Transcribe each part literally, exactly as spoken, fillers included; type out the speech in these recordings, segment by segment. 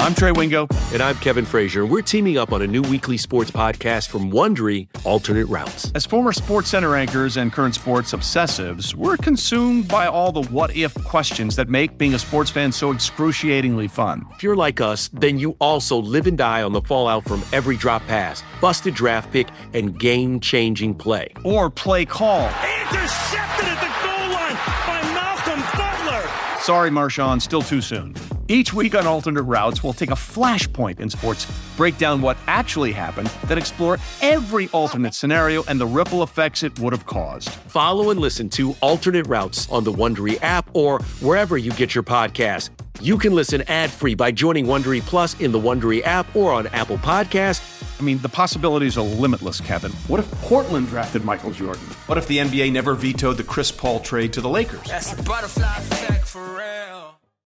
I'm Trey Wingo. And I'm Kevin Frazier. We're teaming up on a new weekly sports podcast from Wondery, Alternate Routes. As former Sports Center anchors and current sports obsessives, we're consumed by all the what-if questions that make being a sports fan so excruciatingly fun. If you're like us, then you also live and die on the fallout from every drop pass, busted draft pick, and game-changing play. Or play call. Intercepted at the goal line by Malcolm Butler. Sorry, Marshawn, still too soon. Each week on Alternate Routes, we'll take a flashpoint in sports, break down what actually happened, then explore every alternate scenario and the ripple effects it would have caused. Follow and listen to Alternate Routes on the Wondery app or wherever you get your podcasts. You can listen ad-free by joining Wondery Plus in the Wondery app or on Apple Podcasts. I mean, the possibilities are limitless, Kevin. What if Portland drafted Michael Jordan? What if the N B A never vetoed the Chris Paul trade to the Lakers? That's a butterfly effect for real.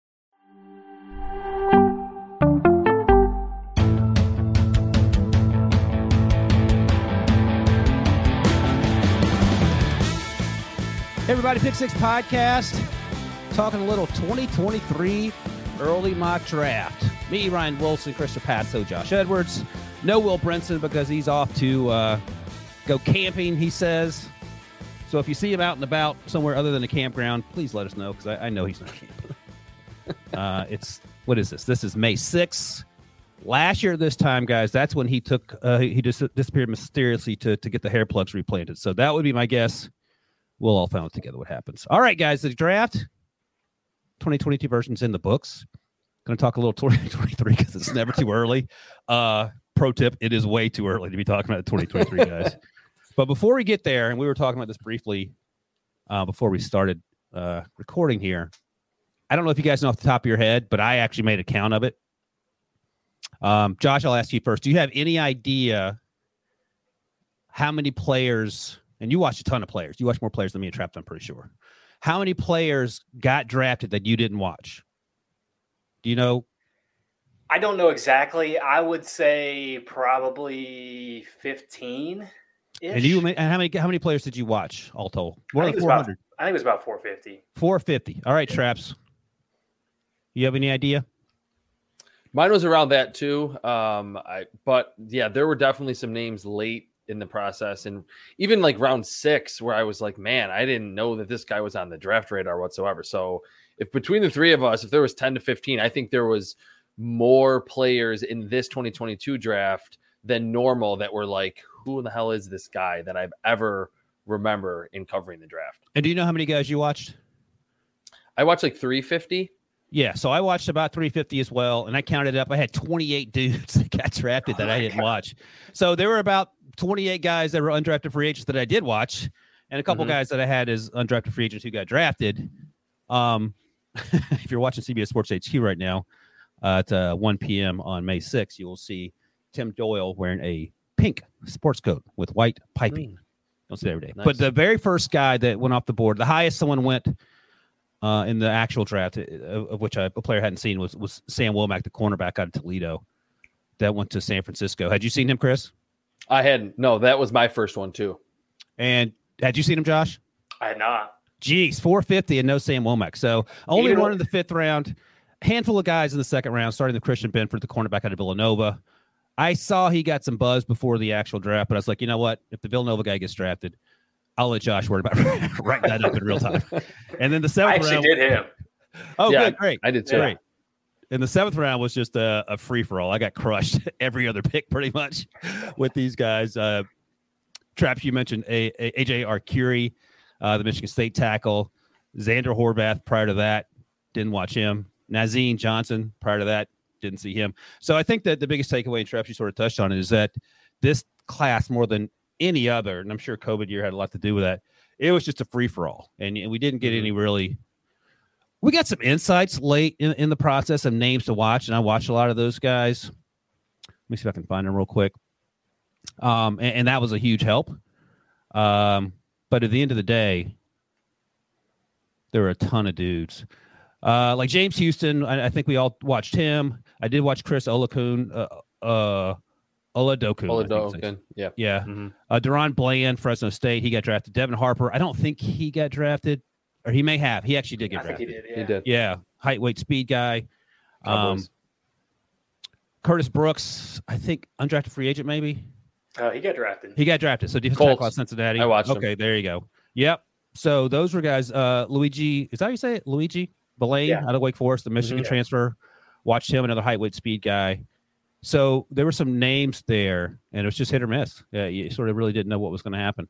Hey everybody, Pick Six Podcast, talking a little twenty twenty-three early mock draft. Me, Ryan Wilson, Chris Passo, Josh Edwards. No Will Brinson because he's off to uh, go camping, he says. So if you see him out and about somewhere other than a campground, please let us know because I, I know he's not camping. uh, it's, what is this? This is May sixth. Last year this time, guys, that's when he took, uh, he just disappeared mysteriously to, to get the hair plugs replanted. So that would be my guess. We'll all find out together what happens. All right, guys, the draft twenty twenty-two version's in the books. Going to talk a little twenty twenty-three because it's never too early. Uh, pro tip, it is way too early to be talking about the twenty twenty-three, guys. But before we get there, and we were talking about this briefly uh, before we started uh, recording here, I don't know if you guys know off the top of your head, but I actually made a count of it. Um, Josh, I'll ask you first. Do you have any idea how many players... And you watched a ton of players. You watched more players than me and Trapped, I'm pretty sure. How many players got drafted that you didn't watch? Do you know? I don't know exactly. I would say probably fifteen. And you and how many how many players did you watch all told? More than four hundred. I think it was about four fifty. four fifty. All right, Traps. You have any idea? Mine was around that too. Um, I but yeah, there were definitely some names late in the process, and even like round six where I was like, man, I didn't know that this guy was on the draft radar whatsoever. So if between the three of us, if there was ten to fifteen, I think there was more players in this twenty twenty-two draft than normal that were like, who in the hell is this guy that I've ever remember in covering the draft. And do you know how many guys you watched? I watched like three fifty. Yeah, so I watched about three fifty as well, and I counted up. I had twenty-eight dudes that got drafted that oh I didn't God. watch. So there were about twenty-eight guys that were undrafted free agents that I did watch, and a couple mm-hmm. guys that I had as undrafted free agents who got drafted. Um, if you're watching C B S Sports H Q right now uh, at uh, one p.m. on May sixth, you will see Tim Doyle wearing a pink sports coat with white piping. Mm. Don't see that every day. Nice. But the very first guy that went off the board, the highest someone went uh, in the actual draft, of, of which I, a player hadn't seen, was was Sam Womack, the cornerback out of Toledo, that went to San Francisco. Had you seen him, Chris? I hadn't. No, that was my first one too. And had you seen him, Josh? I had not. Jeez, four fifty and no Sam Womack. So only Even one in the fifth round. Handful of guys in the second round, starting with Christian Benford, the cornerback out of Villanova. I saw he got some buzz before the actual draft, but I was like, you know what? If the Villanova guy gets drafted, I'll let Josh worry about writing that up in real time. And then the seventh I actually round, did him. Oh, yeah, good, great. I did too. Great. And the seventh round was just a, a free for all. I got crushed every other pick pretty much with these guys. Uh, Traps, you mentioned A J Arcuri, uh, the Michigan State tackle. Xander Horvath prior to that, didn't watch him. Nazeen Johnson prior to that, didn't see him. So I think that the biggest takeaway, and Traps, you sort of touched on it, is that this class, more than any other, and I'm sure COVID year had a lot to do with that, it was just a free-for-all. And, and we didn't get any really – we got some insights late in, in the process of names to watch, and I watched a lot of those guys. Let me see if I can find them real quick. Um, and, and that was a huge help. Um, but at the end of the day, there were a ton of dudes. Uh, like James Houston, I, I think we all watched him. I did watch Chris Olakun, uh, uh, Oladokun. Oladokun, yeah. Yeah. Mm-hmm. Uh, Deron Bland, Fresno State, he got drafted. Devin Harper, I don't think he got drafted, or he may have. He actually did get I drafted. think he did, yeah. He did. Yeah, height, weight, speed guy. Um, Curtis Brooks, I think undrafted free agent, maybe. Oh, he got drafted. He got drafted. So defensive Colts. tackle out of Cincinnati. I watched Okay, him. there you go. Yep. So those were guys. Uh, Luigi, is that how you say it? Luigi Belaine Yeah. out of Wake Forest, the Michigan Mhm. transfer. Watched him, another height, weight, speed guy. So there were some names there, and it was just hit or miss. Yeah, you sort of really didn't know what was going to happen.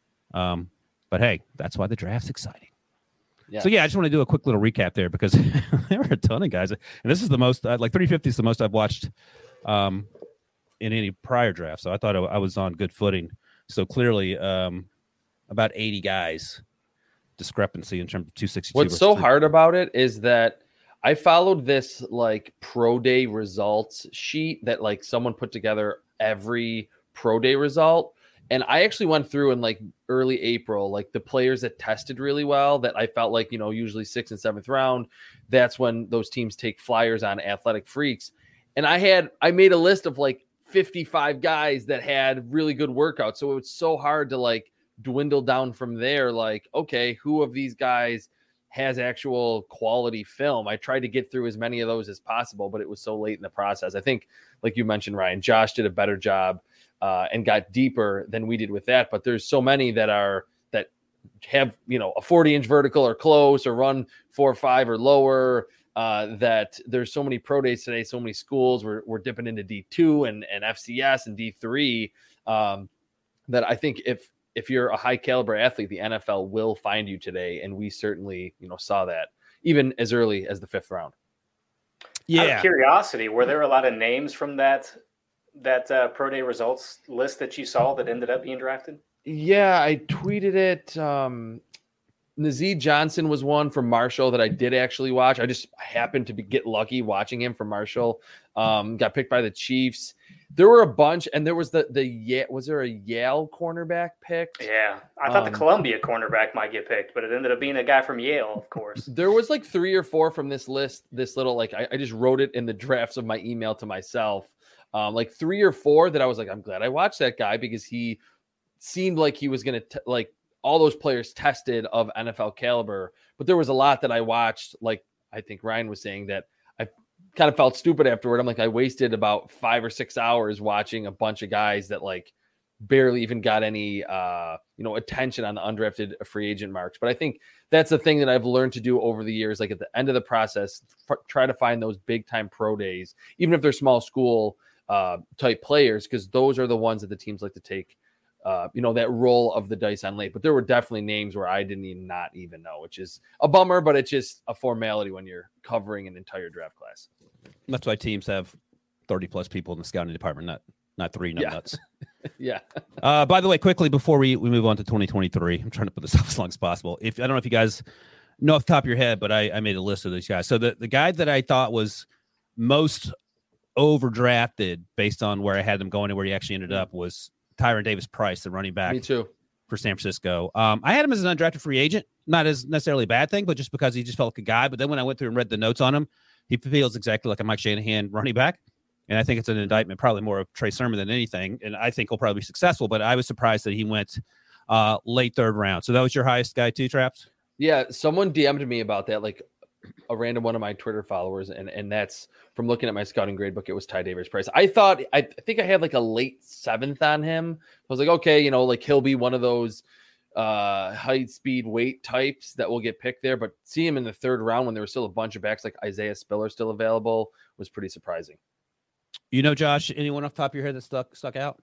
Um, but hey, that's why the draft's exciting. Yeah. So yeah, I just want to do a quick little recap there because there were a ton of guys, and this is the most uh, like three fifty is the most I've watched um, in any prior draft. So I thought I, I was on good footing. So clearly, um, about eighty guys discrepancy in terms of two sixty-two. What's so hard about it is that I followed this like pro day results sheet that like someone put together every pro day result. And I actually went through in like early April, like the players that tested really well that I felt like, you know, usually sixth and seventh round, that's when those teams take flyers on Athletic Freaks. And I had, I made a list of like fifty-five guys that had really good workouts. So it was so hard to like dwindle down from there. Like, okay, who of these guys has actual quality film? I tried to get through as many of those as possible, but it was so late in the process. I think, like you mentioned, Ryan, Josh did a better job uh, and got deeper than we did with that. But there's so many that are that have, you know, a forty inch vertical or close or run four or five or lower. Uh, that there's so many pro days today, so many schools. We're we're dipping into D two and and F C S and D three. Um, that I think if if you're a high caliber athlete, the N F L will find you today. And we certainly, you know, saw that even as early as the fifth round. Yeah. Out of curiosity, were there a lot of names from that that uh, pro day results list that you saw that ended up being drafted? Yeah, I tweeted it. Um, Nazeed Johnson was one from Marshall that I did actually watch. I just happened to be, get lucky watching him from Marshall. Um, got picked by the Chiefs. There were a bunch, and there was the the yeah, was there a Yale cornerback picked? Yeah, I thought Um, the Columbia cornerback might get picked, but it ended up being a guy from Yale, of course. There was like three or four from this list. This little like I, I just wrote it in the drafts of my email to myself. Um, like three or four that I was like, I'm glad I watched that guy because he seemed like he was gonna t- like. All those players tested of N F L caliber, but there was a lot that I watched. Like I think Ryan was saying that I kind of felt stupid afterward. I'm like, I wasted about five or six hours watching a bunch of guys that like barely even got any, uh, you know, attention on the undrafted free agent marks. But I think that's the thing that I've learned to do over the years. Like at the end of the process, f- try to find those big time pro days, even if they're small school uh, type players, because those are the ones that the teams like to take. Uh, you know, that roll of the dice on late, but there were definitely names where I didn't even not even know, which is a bummer, but it's just a formality when you're covering an entire draft class. That's why teams have thirty plus people in the scouting department, not not three Yeah. nuts. Yeah. Uh, by the way, quickly before we, we move on to twenty twenty-three, I'm trying to put this off as long as possible. If I don't know if you guys know off the top of your head, but I, I made a list of these guys. So the, the guy that I thought was most overdrafted based on where I had them going and where he actually ended up was Tyron Davis-Price, the running back Me too. for San Francisco. Um, I had him as an undrafted free agent, not as necessarily a bad thing, but just because he just felt like a guy. But then when I went through and read the notes on him, he feels exactly like a Mike Shanahan running back. And I think it's an indictment, probably more of Trey Sermon than anything. And I think he'll probably be successful, but I was surprised that he went uh, late third round. So that was your highest guy too, Traps? Yeah. Someone D M'd me about that, like a random one of my Twitter followers. And, and that's from looking at my scouting grade book. It was Ty Davis-Price. I thought, I think I had like a late seventh on him. I was like, okay, you know, like he'll be one of those uh, height, speed, weight types that will get picked there. But see him in the third round when there was still a bunch of backs like Isaiah Spiller still available was pretty surprising. You know, Josh, anyone off the top of your head that stuck stuck out?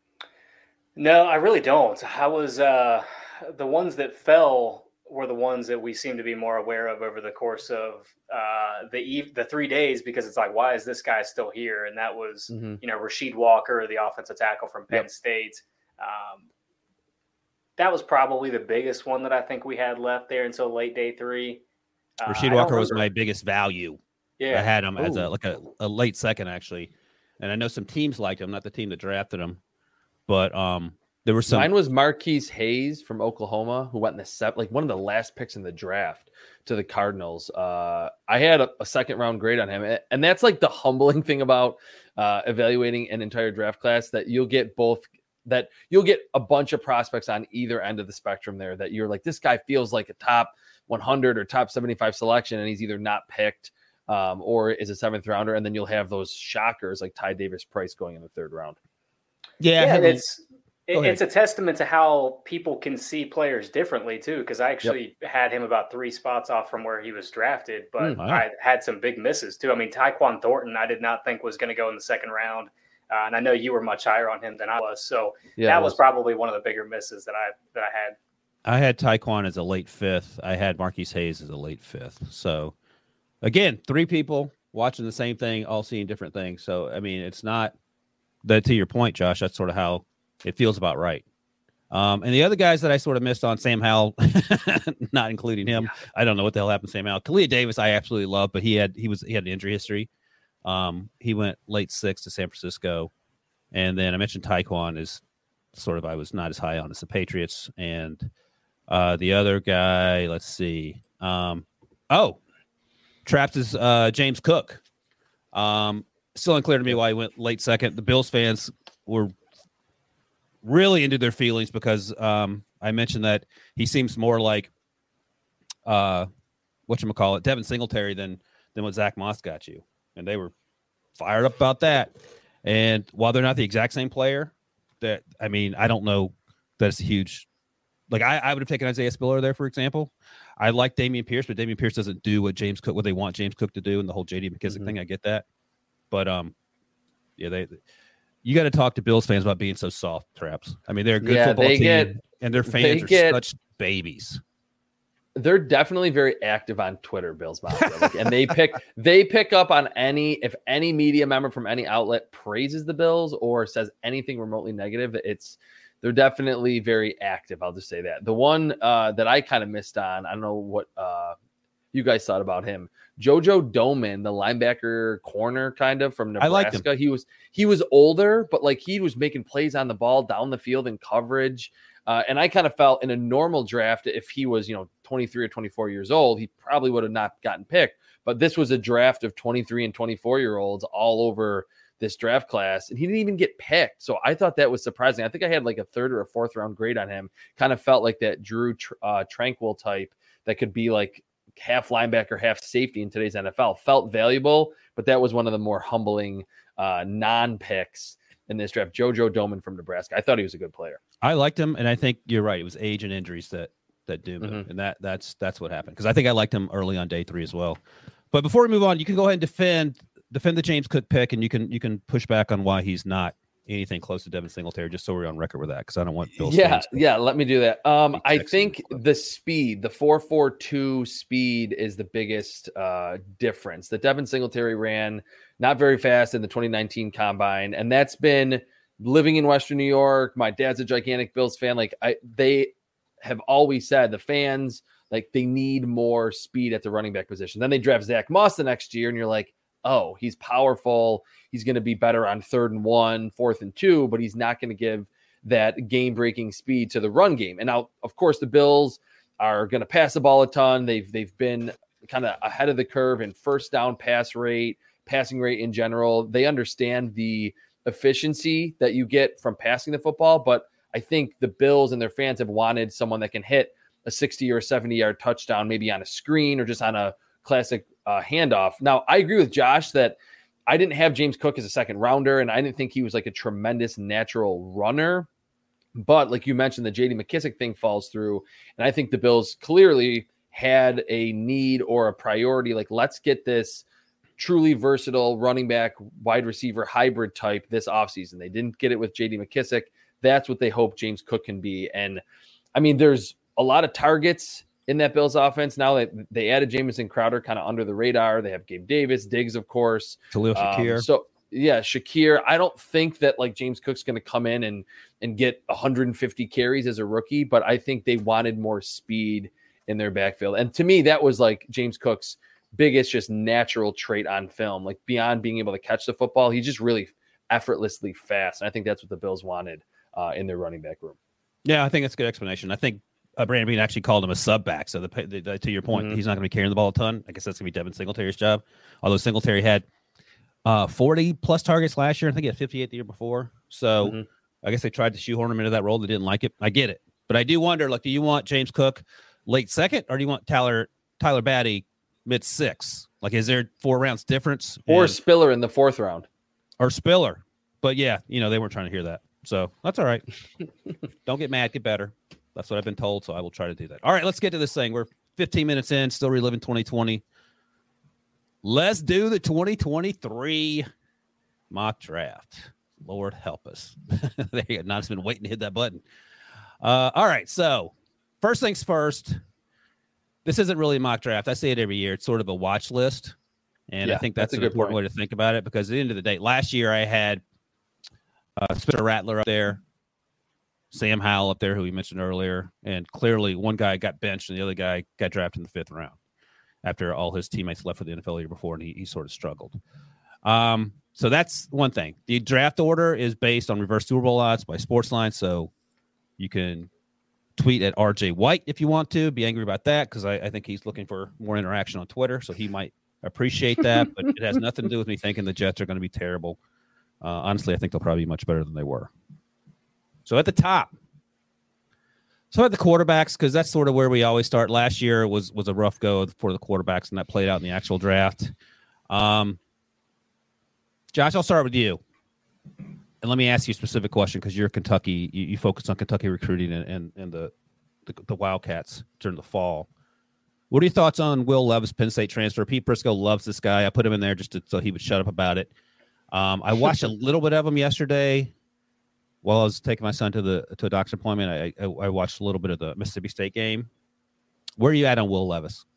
No, I really don't. I was uh, the ones that fell were the ones that we seem to be more aware of over the course of uh, the eve, the three days, because it's like, why is this guy still here? And that was, Mm-hmm. you know, Rasheed Walker, the offensive tackle from Penn Yep. State. Um, that was probably the biggest one that I think we had left there until late day three. Uh, Rasheed I don't Walker was remember- my biggest value. yeah. I had him as a Ooh. like a, a late second, actually. And I know some teams liked him, not the team that drafted him. But um, there were some. Mine was Marquise Hayes from Oklahoma, who went in the set, like one of the last picks in the draft to the Cardinals. Uh, I had a, a second round grade on him, and that's like the humbling thing about uh, evaluating an entire draft class, that you'll get both. That you'll get a bunch of prospects on either end of the spectrum there. That you're like, this guy feels like a top one hundred or top seventy-five selection, and he's either not picked um, or is a seventh rounder, and then you'll have those shockers like Ty Davis Price going in the third round. Yeah, yeah had, it's it, it's a testament to how people can see players differently too. Because I actually yep. had him about three spots off from where he was drafted, but mm, wow. I had some big misses too. I mean, Tyquan Thornton, I did not think was going to go in the second round. Uh, and I know you were much higher on him than I was, so yeah, that was. was probably one of the bigger misses that I that I had. I had Tyquan as a late fifth. I had Marquise Hayes as a late fifth. So, again, three people watching the same thing, all seeing different things. So, I mean, it's not that to your point, Josh. That's sort of how it feels about right. Um, and the other guys that I sort of missed on, Sam Howell, not including him. Yeah. I don't know what the hell happened to Sam Howell. Kalia Davis, I absolutely love, but he had he was he had an injury history. Um, he went late six to San Francisco. And then I mentioned Tyquan is sort of, I was not as high on as the Patriots. And uh, the other guy, let's see. Um, oh, Trapped is uh, James Cook. Um, still unclear to me why he went late second. The Bills fans were really into their feelings because um, I mentioned that he seems more like, uh, whatchamacallit, Devin Singletary than, than what Zach Moss got you. And they were fired up about that. And while they're not the exact same player, that I mean, I don't know that it's a huge. Like I, I would have taken Isaiah Spiller there, for example. I like Dameon Pierce, but Dameon Pierce doesn't do what James Cook, what they want James Cook to do, and the whole J D McKissick mm-hmm. thing. I get that, but um, yeah, they. You got to talk to Bills fans about being so soft, Traps. I mean, they're a good yeah, football team, get, and their fans are get, such babies. They're definitely very active on Twitter, Bills Mafia, like, and they pick they pick up on any if any media member from any outlet praises the Bills or says anything remotely negative. It's they're definitely very active. I'll just say that. The one uh, that I kind of missed on, I don't know what uh, you guys thought about him, JoJo Domann, the linebacker corner, kind of from Nebraska. I liked him. He was he was older, but like he was making plays on the ball down the field in coverage. Uh, and I kind of felt in a normal draft, if he was, you know, twenty-three or twenty-four years old, he probably would have not gotten picked. But this was a draft of twenty-three and twenty-four year olds all over this draft class, and he didn't even get picked. So I thought that was surprising. I think I had like a third or a fourth round grade on him. Kind of felt like that Drew uh, Tranquil type that could be like half linebacker, half safety in today's N F L. Felt valuable, but that was one of the more humbling uh, non-picks in this draft. JoJo Domann from Nebraska. I thought he was a good player. I liked him, and I think you're right. It was age and injuries that that doomed him, mm-hmm. and that that's that's what happened. Because I think I liked him early on day three as well. But before we move on, you can go ahead and defend defend the James Cook pick, and you can you can push back on why he's not anything close to Devin Singletary, just so we're on record with that, because I don't want Bill. Yeah, yeah. Let me do that. Um, I think the speed, the four four two speed, is the biggest uh, difference. That Devin Singletary ran not very fast in the twenty nineteen combine, and that's been. Living in Western New York, my dad's a gigantic Bills fan. Like I, they have always said the fans, like they need more speed at the running back position. Then they draft Zach Moss the next year, and you're like, oh, he's powerful. He's going to be better on third and one, fourth and two, but he's not going to give that game-breaking speed to the run game. And now, of course, the Bills are going to pass the ball a ton. They've they've been kind of ahead of the curve in first down pass rate, passing rate in general. They understand the efficiency that you get from passing the football, but I think the Bills and their fans have wanted someone that can hit a sixty or seventy yard touchdown, maybe on a screen or just on a classic uh, handoff. Now, I agree with Josh that I didn't have James Cook as a second rounder, and I didn't think he was like a tremendous natural runner. But like you mentioned, the J D McKissick thing falls through, and I think the Bills clearly had a need or a priority. Like, let's get this truly versatile running back, wide receiver hybrid type this offseason. They didn't get it with J D McKissick. That's what they hope James Cook can be. And I mean, there's a lot of targets in that Bills offense now that they added Jamison Crowder kind of under the radar. They have Gabe Davis, Diggs, of course. Khalil Shakir. Um, so yeah, Shakir. I don't think that like James Cook's going to come in and, and get one hundred fifty carries as a rookie, but I think they wanted more speed in their backfield. And to me, that was like James Cook's biggest just natural trait on film, like beyond being able to catch the football. He's just really effortlessly fast. And I think that's what the Bills wanted uh, in their running back room. Yeah, I think that's a good explanation. I think uh, Brandon Beane actually called him a sub back. So the, the, the to your point, mm-hmm. he's not going to be carrying the ball a ton. I guess that's going to be Devin Singletary's job. Although Singletary had uh, forty plus targets last year. I think he had fifty-eight the year before. So mm-hmm. I guess they tried to shoehorn him into that role. They didn't like it. I get it. But I do wonder, like, do you want James Cook late second, or do you want Tyler, Tyler Batty mid six? Like, is there four rounds difference? Or and, Spiller in the fourth round. Or Spiller. But, yeah, you know, they weren't trying to hear that. So that's all right. Don't get mad. Get better. That's what I've been told, so I will try to do that. All right, let's get to this thing. We're fifteen minutes in, still reliving twenty twenty. Let's do the twenty twenty-three mock draft. Lord help us. There you go. Not been waiting to hit that button. Uh, all right, so first things first. This isn't really a mock draft. I say it every year. It's sort of a watch list, and yeah, I think that's, that's an a good important point. way to think about it because at the end of the day, last year I had uh, Spencer Rattler up there, Sam Howell up there, who we mentioned earlier, and clearly one guy got benched and the other guy got drafted in the fifth round after all his teammates left for the N F L the year before, and he, he sort of struggled. Um, so that's one thing. The draft order is based on reverse Super Bowl odds by Sportsline, so you can tweet at R J White if you want to. Be angry about that because I, I think he's looking for more interaction on Twitter, so he might appreciate that, but it has nothing to do with me thinking the Jets are going to be terrible. Uh, honestly, I think they'll probably be much better than they were. So at the top, so at the quarterbacks, because that's sort of where we always start. Last year was was a rough go for the quarterbacks, and that played out in the actual draft. Um, Josh, I'll start with you. And let me ask you a specific question because you're Kentucky. You, you focus on Kentucky recruiting and, and, and the, the the Wildcats during the fall. What are your thoughts on Will Levis, Penn State transfer? Pete Prisco loves this guy. I put him in there just to, so he would shut up about it. Um, I watched a little bit of him yesterday while I was taking my son to the to a doctor's appointment. I, I, I watched a little bit of the Mississippi State game. Where are you at on Will Levis?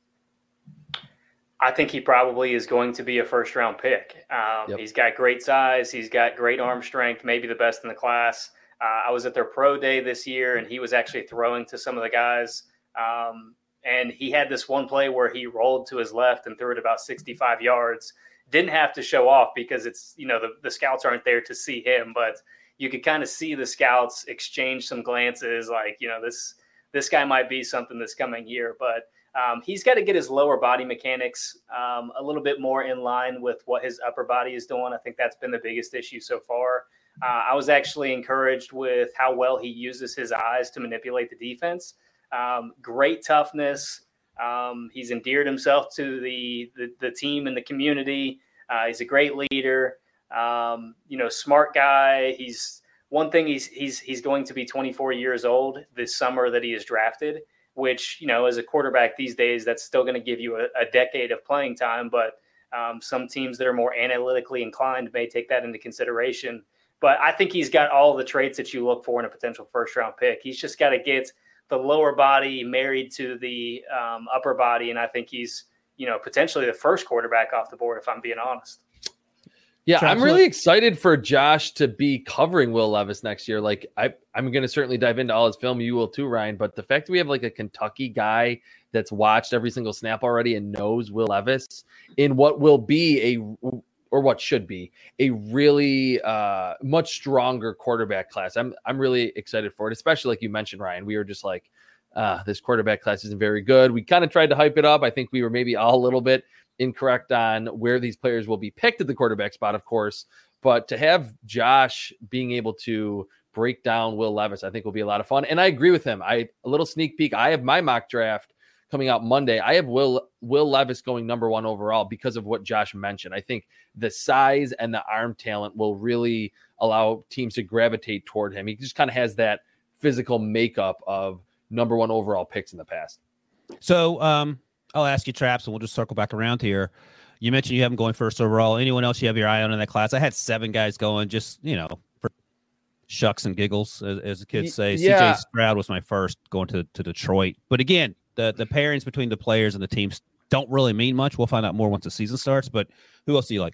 I think he probably is going to be a first-round pick. Um, Yep. He's got great size. He's got great arm strength, maybe the best in the class. Uh, I was at their pro day this year, and he was actually throwing to some of the guys. Um, and he had this one play where he rolled to his left and threw it about sixty-five yards. Didn't have to show off because it's, you know, the, the scouts aren't there to see him, but you could kind of see the scouts exchange some glances like, you know, this this guy might be something this coming year. But Um, he's got to get his lower body mechanics um, a little bit more in line with what his upper body is doing. I think that's been the biggest issue so far. Uh, I was actually encouraged with how well he uses his eyes to manipulate the defense. Um, great toughness. Um, he's endeared himself to the, the, the team and the community. Uh, he's a great leader, um, you know, smart guy. He's one thing he's, he's, he's going to be twenty-four years old this summer that he is drafted, which, you know, as a quarterback these days, that's still going to give you a, a decade of playing time. But um, some teams that are more analytically inclined may take that into consideration. But I think he's got all the traits that you look for in a potential first-round pick. He's just got to get the lower body married to the um, upper body, and I think he's, you know, potentially the first quarterback off the board, if I'm being honest. Yeah, Travis, I'm really excited for Josh to be covering Will Levis next year. Like, I, I'm going to certainly dive into all his film. You will too, Ryan. But the fact that we have like a Kentucky guy that's watched every single snap already and knows Will Levis in what will be a, or what should be a really uh, much stronger quarterback class. I'm, I'm really excited for it, especially like you mentioned, Ryan. We were just like, uh, this quarterback class isn't very good. We kind of tried to hype it up. I think we were maybe all a little bit incorrect on where these players will be picked at the quarterback spot, of course, but to have Josh being able to break down Will Levis, I think will be a lot of fun. And I agree with him. I a little sneak peek. I have my mock draft coming out Monday. I have Will Will Levis going number one overall because of what Josh mentioned. I think the size and the arm talent will really allow teams to gravitate toward him. He just kind of has that physical makeup of number one overall picks in the past. So, um, I'll ask you, Traps, and we'll just circle back around here. You mentioned you have him going first overall. Anyone else you have your eye on in that class? I had seven guys going, just, you know, for shucks and giggles, as, as the kids say. Yeah. C J Stroud was my first going to, to Detroit. But again, the, the pairings between the players and the teams don't really mean much. We'll find out more once the season starts. But who else do you like?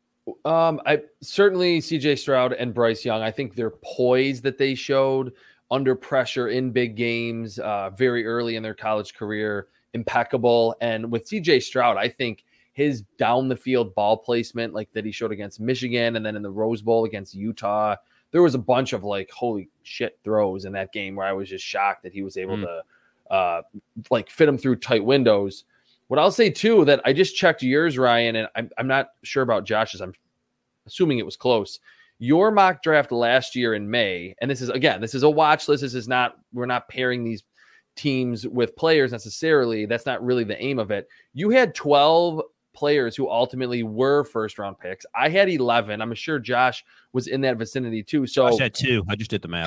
Um, I certainly C J Stroud and Bryce Young. I think their poise that they showed under pressure in big games uh, very early in their college career, impeccable. And with C J Stroud, I think his down the field ball placement, like that he showed against Michigan and then in the Rose Bowl against Utah, there was a bunch of like, holy shit throws in that game where I was just shocked that he was able mm. to uh, like fit them through tight windows. What I'll say too, that I just checked yours, Ryan, and I'm, I'm not sure about Josh's. I'm assuming it was close. Your mock draft last year in May, and this is, again, this is a watch list. This is not, we're not pairing these teams with players necessarily. That's not really the aim of it. You had twelve players who ultimately were first round picks. I had eleven. I'm sure Josh was in that vicinity too. So I had two. I just did the math.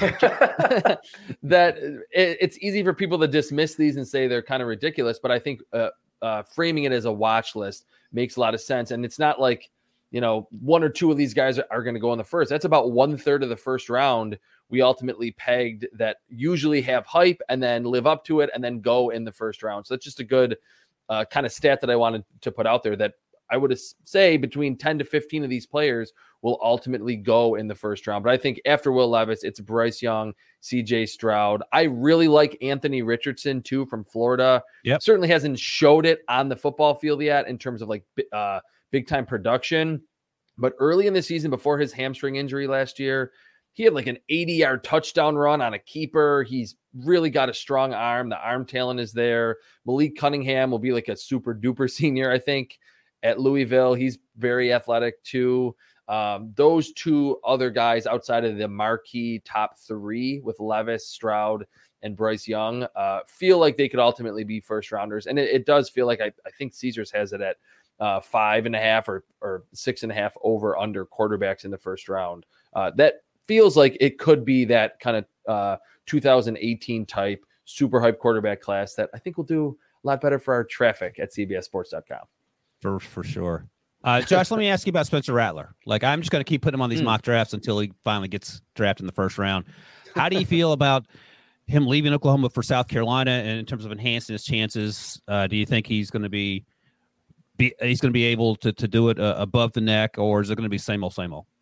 that it, it's easy for people to dismiss these and say they're kind of ridiculous, but I think uh, uh, framing it as a watch list makes a lot of sense. And it's not like, you know, one or two of these guys are, are going to go in the first. That's about one third of the first round we ultimately pegged that usually have hype and then live up to it and then go in the first round. So that's just a good uh, kind of stat that I wanted to put out there, that I would say between ten to fifteen of these players will ultimately go in the first round. But I think after Will Levis, it's Bryce Young, C J Stroud. I really like Anthony Richardson too from Florida. Yep. Certainly hasn't showed it on the football field yet in terms of like uh, big time production. But early in the season, before his hamstring injury last year, he had like an eighty-yard touchdown run on a keeper. He's really got a strong arm. The arm talent is there. Malik Cunningham will be like a super duper senior, I think, at Louisville. He's very athletic too. Um, those two other guys outside of the marquee top three with Levis, Stroud, and Bryce Young uh, feel like they could ultimately be first rounders. And it, it does feel like I, I think Caesars has it at uh, five and a half or, or six and a half over under quarterbacks in the first round. Uh, that feels like it could be that kind of uh, two thousand eighteen type super hype quarterback class that I think will do a lot better for our traffic at C B S sports dot com. For, for sure. Uh, Josh, let me ask you about Spencer Rattler. Like, I'm just going to keep putting him on these mm. mock drafts until he finally gets drafted in the first round. How do you feel about him leaving Oklahoma for South Carolina, and in terms of enhancing his chances? Uh, do you think he's going to be, be he's going to be able to to do it uh, above the neck, or is it going to be same old, same old?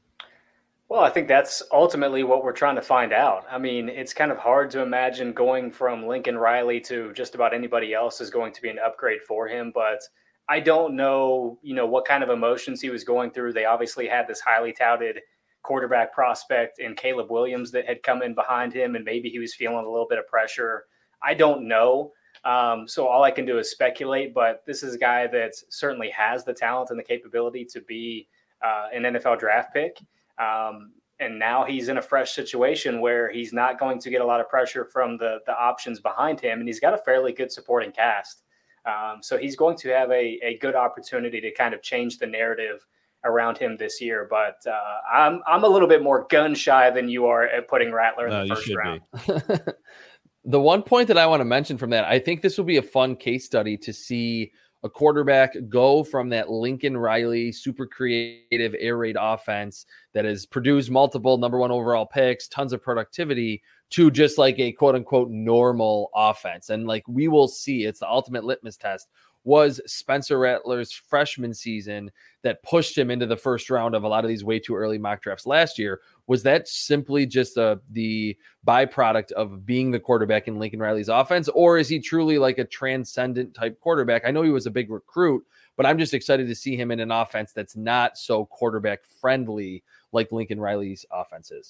Well, I think that's ultimately what we're trying to find out. I mean, it's kind of hard to imagine going from Lincoln Riley to just about anybody else is going to be an upgrade for him, but I don't know, you know, what kind of emotions he was going through. They obviously had this highly touted quarterback prospect in Caleb Williams that had come in behind him, and maybe he was feeling a little bit of pressure. I don't know. Um, so all I can do is speculate, but this is a guy that certainly has the talent and the capability to be uh, an N F L draft pick. Um, and now he's in a fresh situation where he's not going to get a lot of pressure from the the options behind him, and he's got a fairly good supporting cast. Um, so he's going to have a, a good opportunity to kind of change the narrative around him this year. But uh, I'm I'm a little bit more gun shy than you are at putting Rattler in no, the first round. The one point that I want to mention from that, I think this will be a fun case study to see a quarterback go from that Lincoln Riley super creative air raid offense that has produced multiple number one overall picks, tons of productivity, to just like a quote unquote normal offense. And like we will see, it's the ultimate litmus test. Was Spencer Rattler's freshman season that pushed him into the first round of a lot of these way too early mock drafts last year? Was that simply just a, the byproduct of being the quarterback in Lincoln Riley's offense? Or is he truly like a transcendent type quarterback? I know he was a big recruit, but I'm just excited to see him in an offense that's not so quarterback friendly like Lincoln Riley's offense is.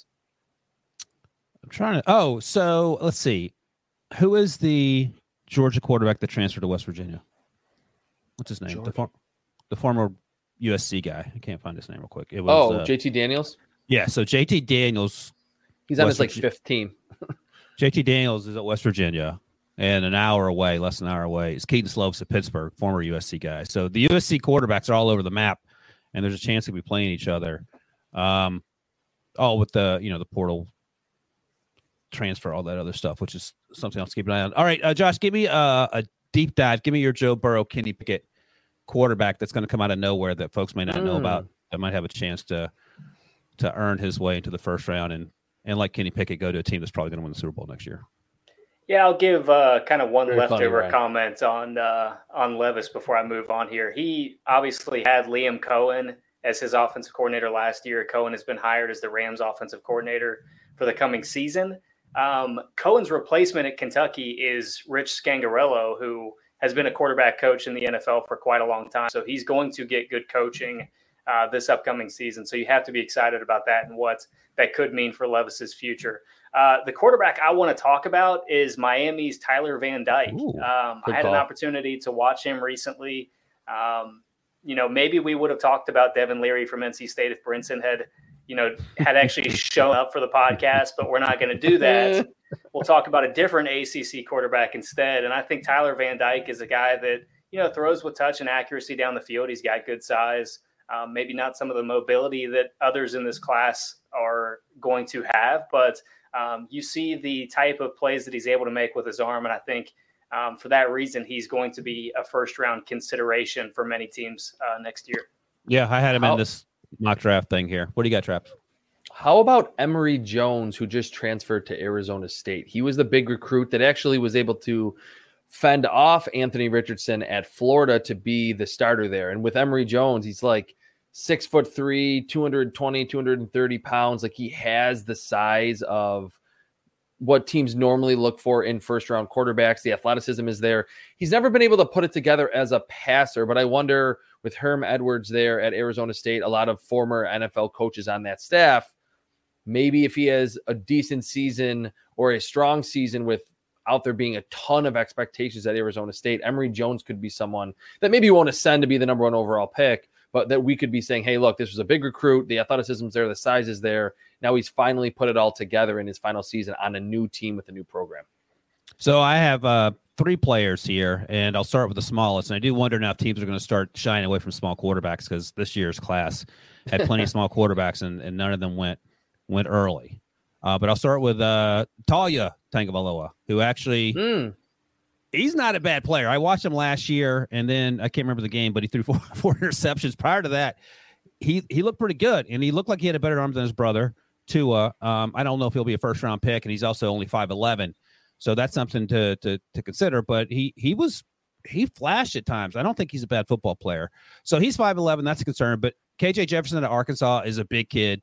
I'm trying to. Oh, so let's see. Who is the Georgia quarterback that transferred to West Virginia? What's his name? The, for, the former U S C guy. I can't find his name real quick. It was, oh, uh, J T Daniels? Yeah, so J T Daniels. He's on West his like Virginia. fifth team. J T Daniels is at West Virginia, and an hour away, less than an hour away, is Keaton Slovis at Pittsburgh, former U S C guy. So the U S C quarterbacks are all over the map, and there's a chance they'll be playing each other. Um, all with the, you know, the portal transfer, all that other stuff, which is something else to keep an eye on. All right, uh, Josh, give me a, a deep dive. Give me your Joe Burrow, Kenny Pickett quarterback that's going to come out of nowhere that folks may not mm. know about, that might have a chance to to earn his way into the first round and, and like Kenny Pickett, go to a team that's probably going to win the Super Bowl next year. Yeah, I'll give uh, kind of one Very leftover funny, comment on uh, on Levis before I move on here. He obviously had Liam Cohen as his offensive coordinator last year. Cohen has been hired as the Rams offensive coordinator for the coming season. Um, Cohen's replacement at Kentucky is Rich Scangarello, who has been a quarterback coach in the N F L for quite a long time. So he's going to get good coaching uh, this upcoming season. So you have to be excited about that and what that could mean for Levis's future. Uh, the quarterback I want to talk about is Miami's Tyler Van Dyke. Ooh, um, I had call. an opportunity to watch him recently. Um, you know, maybe we would have talked about Devin Leary from N C State if Brinson had, you know, had actually shown up for the podcast, but we're not going to do that. We'll talk about a different A C C quarterback instead. And I think Tyler Van Dyke is a guy that you know, throws with touch and accuracy down the field. He's got good size. Um, maybe not some of the mobility that others in this class are going to have, but um, you see the type of plays that he's able to make with his arm. And I think um, for that reason, he's going to be a first round consideration for many teams uh, next year. Yeah, I had him How, in this mock draft thing here. What do you got, Traps? How about Emory Jones, who just transferred to Arizona State? He was the big recruit that actually was able to fend off Anthony Richardson at Florida to be the starter there. And with Emory Jones, he's like six foot three, two hundred twenty, two hundred thirty pounds. Like he has the size of what teams normally look for in first round quarterbacks. The athleticism is there. He's never been able to put it together as a passer, but I wonder with Herm Edwards there at Arizona State, a lot of former N F L coaches on that staff, maybe if he has a decent season or a strong season with out there being a ton of expectations at Arizona State, Emory Jones could be someone that maybe won't ascend to be the number one overall pick, but that we could be saying, hey, look, this was a big recruit. The athleticism's there. The size is there. Now he's finally put it all together in his final season on a new team with a new program. So I have uh, three players here, and I'll start with the smallest. And I do wonder now if teams are going to start shying away from small quarterbacks because this year's class had plenty of small quarterbacks, and, and none of them went went early. Uh, but I'll start with uh, Talia Tagovailoa, who actually mm. he's not a bad player. I watched him last year, and then I can't remember the game, but he threw four, four interceptions. Prior to that, he he looked pretty good, and he looked like he had a better arm than his brother, Tua. Um, I don't know if he'll be a first-round pick, and he's also only five eleven, so that's something to to to consider. But he he was he flashed at times. I don't think he's a bad football player. So he's five eleven. That's a concern. But K J Jefferson at Arkansas is a big kid,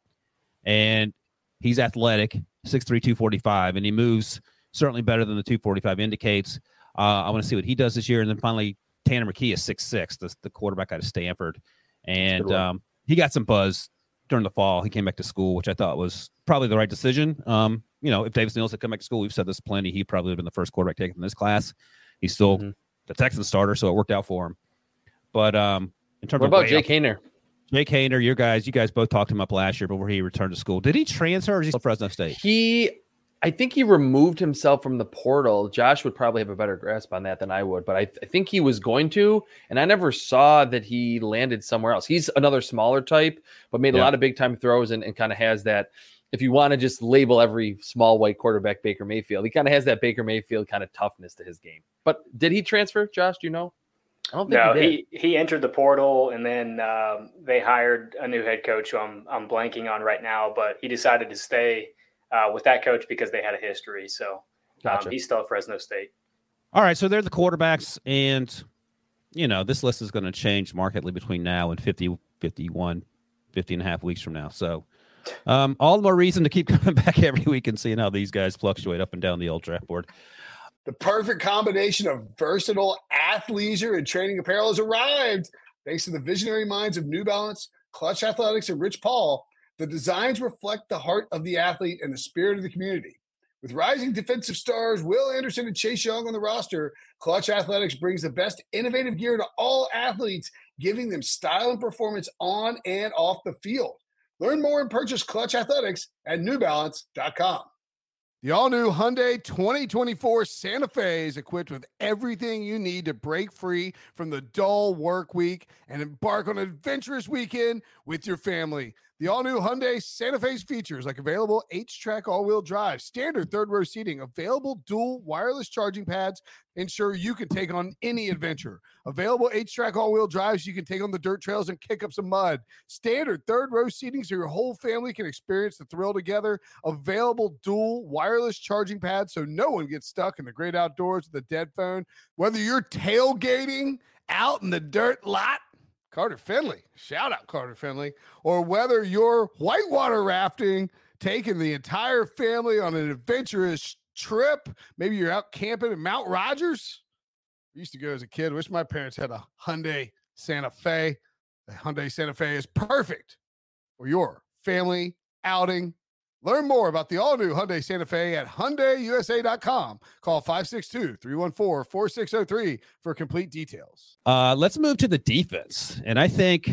and he's athletic, six three, two forty-five, and he moves certainly better than the two forty-five indicates. Uh, I want to see what he does this year. And then finally, Tanner McKee is six six, the, the quarterback out of Stanford. And um, he got some buzz during the fall. He came back to school, which I thought was probably the right decision. Um, you know, if Davis Mills had come back to school, we've said this plenty, he probably would have been the first quarterback taken in this class. He's still mm-hmm. the Texans starter, so it worked out for him. But um, in terms what of about Jake Haener? Jake Haener, your guys, you guys both talked him up last year before he returned to school. Did he transfer or is he still Fresno State? He, I think he removed himself from the portal. Josh would probably have a better grasp on that than I would, but I, th- I think he was going to, and I never saw that he landed somewhere else. He's another smaller type, but made a yeah. lot of big time throws and, and kind of has that, if you want to just label every small white quarterback Baker Mayfield, he kind of has that Baker Mayfield kind of toughness to his game. But did he transfer, Josh? Do you know? I don't think no, he, he he entered the portal, and then um, they hired a new head coach who I'm I'm blanking on right now, but he decided to stay uh, with that coach because they had a history. So gotcha. um, he's still at Fresno State. All right, so they're the quarterbacks, and you know this list is going to change markedly between now and fifty, fifty-one, fifty and a half weeks from now. So um, all the more reason to keep coming back every week and seeing how these guys fluctuate up and down the old draft board. The perfect combination of versatile athleisure and training apparel has arrived. Thanks to the visionary minds of New Balance, Clutch Athletics, and Rich Paul, the designs reflect the heart of the athlete and the spirit of the community. With rising defensive stars Will Anderson and Chase Young on the roster, Clutch Athletics brings the best innovative gear to all athletes, giving them style and performance on and off the field. Learn more and purchase Clutch Athletics at new balance dot com. The all-new Hyundai twenty twenty-four Santa Fe is equipped with everything you need to break free from the dull work week and embark on an adventurous weekend with your family. The all-new Hyundai Santa Fe's features like available H-Track all-wheel drive, standard third-row seating, available dual wireless charging pads, ensure you can take on any adventure. Available H-Track all-wheel drives, you can take on the dirt trails and kick up some mud. Standard third-row seating so your whole family can experience the thrill together. Available dual wireless charging pads so no one gets stuck in the great outdoors with a dead phone. Whether you're tailgating out in the dirt lot, Carter Finley, shout out Carter Finley, or whether you're whitewater rafting, taking the entire family on an adventurous trip, maybe you're out camping in Mount Rogers. I used to go as a kid. Wish my parents had a Hyundai Santa Fe. The Hyundai Santa Fe is perfect for your family outing. Learn more about the all-new Hyundai Santa Fe at Hyundai U S A dot com. Call five six two, three one four, four six zero three for complete details. Uh, let's move to the defense. And I think,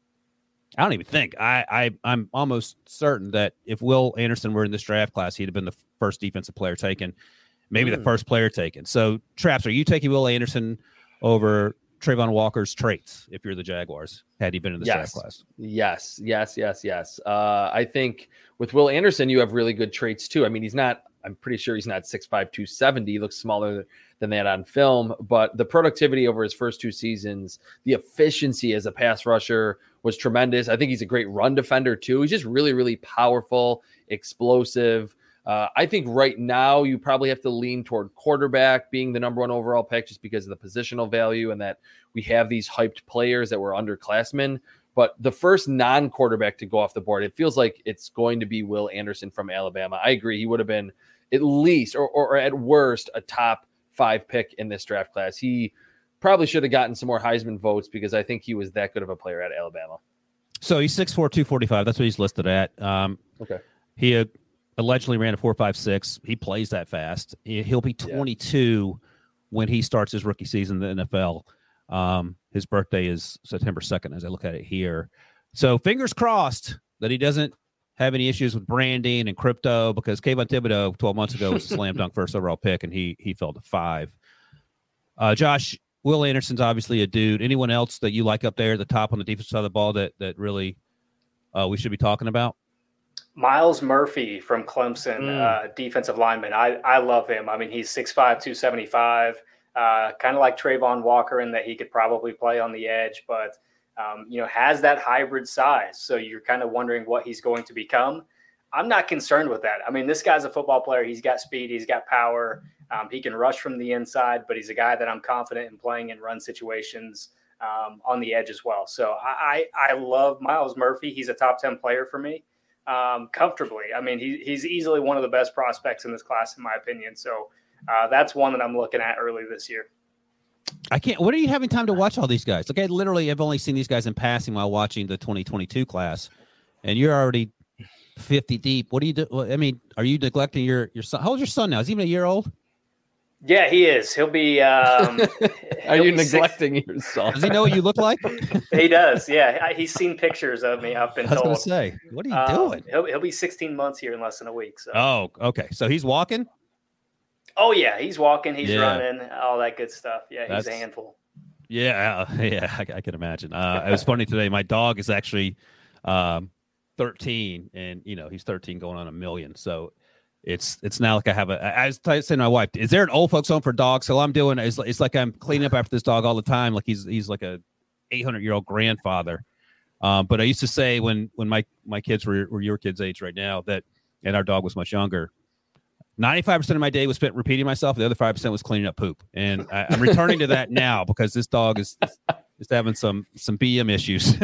I don't even think, I, I, I'm almost certain that if Will Anderson were in this draft class, he'd have been the first defensive player taken, maybe mm. the first player taken. So, Traps, are you taking Will Anderson over Trayvon Walker's traits if you're the Jaguars, had he been in this yes. draft class. Yes, yes, yes, yes. Uh, I think with Will Anderson, you have really good traits too. I mean, he's not, I'm pretty sure he's not six five, two seventy. He looks smaller than that on film, but the productivity over his first two seasons, the efficiency as a pass rusher was tremendous. I think he's a great run defender too. He's just really, really powerful, explosive. Uh, I think right now you probably have to lean toward quarterback being the number one overall pick just because of the positional value and that we have these hyped players that were underclassmen. But the first non-quarterback to go off the board, it feels like it's going to be Will Anderson from Alabama. I agree. He would have been at least or, or at worst a top five pick in this draft class. He probably should have gotten some more Heisman votes because I think he was that good of a player at Alabama. So he's six four, two forty-five. That's what he's listed at. Um, okay. He uh, allegedly ran a four five six. He plays that fast. He, he'll be twenty-two yeah. when he starts his rookie season in the N F L. Um, his birthday is September second as I look at it here. So fingers crossed that he doesn't have any issues with branding and crypto because Kayvon Thibodeau twelve months ago was a slam dunk first overall pick and he he fell to five. Uh, Josh, Will Anderson's obviously a dude. Anyone else that you like up there at the top on the defensive side of the ball that that really uh, we should be talking about? Myles Murphy from Clemson, mm. uh, defensive lineman. I, I love him. I mean, he's six five, two seventy-five, uh, kind of like Trayvon Walker in that he could probably play on the edge, but, um, you know, has that hybrid size. So you're kind of wondering what he's going to become. I'm not concerned with that. I mean, this guy's a football player. He's got speed. He's got power. Um, he can rush from the inside, but he's a guy that I'm confident in playing in run situations um, on the edge as well. So I, I, I love Myles Murphy. He's a top ten player for me. Um, comfortably. I mean, he, he's easily one of the best prospects in this class, in my opinion. So uh, that's one that I'm looking at early this year. I can't. What are you having time to watch all these guys? Like, I literally have only seen these guys in passing while watching the twenty twenty-two class, and you're already fifty deep. What do you do? I mean, are you neglecting your your son? How old's your son now? Is he even a year old? Yeah, he is. He'll be. Um, Are he'll you be neglecting six... your son? Does he know what you look like? He does. Yeah, he's seen pictures of me. I've been I was told. going to say, what are you um, doing? He'll, he'll be sixteen months here in less than a week. So. Oh, okay. So he's walking. Oh yeah, he's walking. He's yeah. running. All that good stuff. Yeah, he's That's... a handful. Yeah, yeah, I, I can imagine. Uh, it was funny today. My dog is actually um, thirteen, and you know he's thirteen going on a million. So. It's it's now like I have a. I was saying to my wife, is there an old folks home for dogs? So all I'm doing is it's like I'm cleaning up after this dog all the time. Like he's he's like a eight hundred year old grandfather. Um, but I used to say when when my my kids were were your kids' age right now that and our dog was much younger. ninety-five percent of my day was spent repeating myself. The other five percent was cleaning up poop, and I, I'm returning to that now because this dog is is having some some B M issues.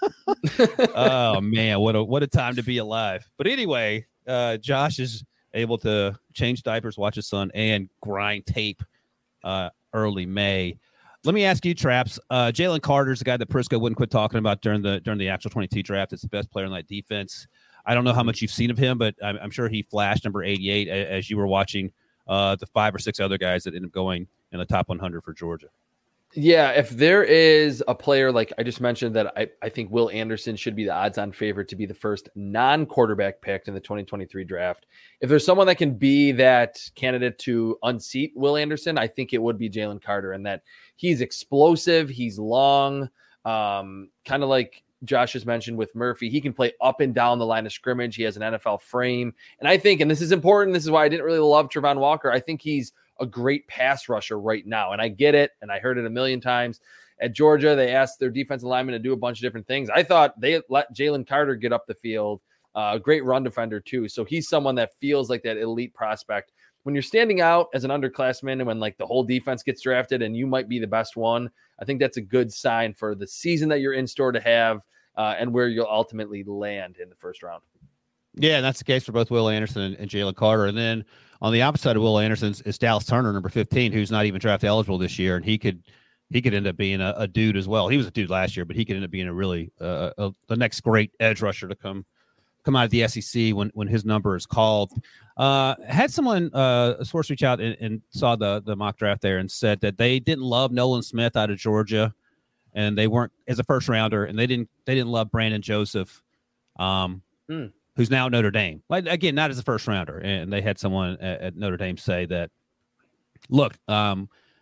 Oh man, what a what a time to be alive! But anyway, uh, Josh is able to change diapers, watch his son, and grind tape uh, early May. Let me ask you, Traps. Uh, Jalen Carter's the guy that Prisco wouldn't quit talking about during the during the actual twenty-two draft. It's the best player in that defense. I don't know how much you've seen of him, but I'm, I'm sure he flashed number eighty-eight as you were watching uh, the five or six other guys that ended up going in the top one hundred for Georgia. Yeah, if there is a player like I just mentioned that I, I think Will Anderson should be the odds-on favorite to be the first non-quarterback picked in the twenty twenty-three draft. If there's someone that can be that candidate to unseat Will Anderson, I think it would be Jalen Carter, and that he's explosive, he's long, um, kind of like Josh has mentioned with Murphy. He can play up and down the line of scrimmage. He has an N F L frame. And I think, and this is important, this is why I didn't really love Trayvon Walker, I think he's a great pass rusher right now. And I get it, and I heard it a million times. At Georgia, they asked their defensive linemen to do a bunch of different things. I thought they let Jalen Carter get up the field. A uh, great run defender, too. So he's someone that feels like that elite prospect. When you're standing out as an underclassman and when like the whole defense gets drafted and you might be the best one, I think that's a good sign for the season that you're in store to have uh, and where you'll ultimately land in the first round. Yeah, and that's the case for both Will Anderson and, and Jalen Carter. And then on the opposite side of Will Anderson is Dallas Turner, number fifteen, who's not even draft eligible this year, and he could he could end up being a, a dude as well. He was a dude last year, but he could end up being a really uh, a, the next great edge rusher to come come out of the S E C when when his number is called. Uh, had someone uh, a source reach out and, and saw the the mock draft there and said that they didn't love Nolan Smith out of Georgia, and they weren't as a first rounder, and they didn't they didn't love Brandon Joseph. Um, mm. Who's now at Notre Dame. Like, again, not as a first rounder. And they had someone at, at Notre Dame say that, look, um,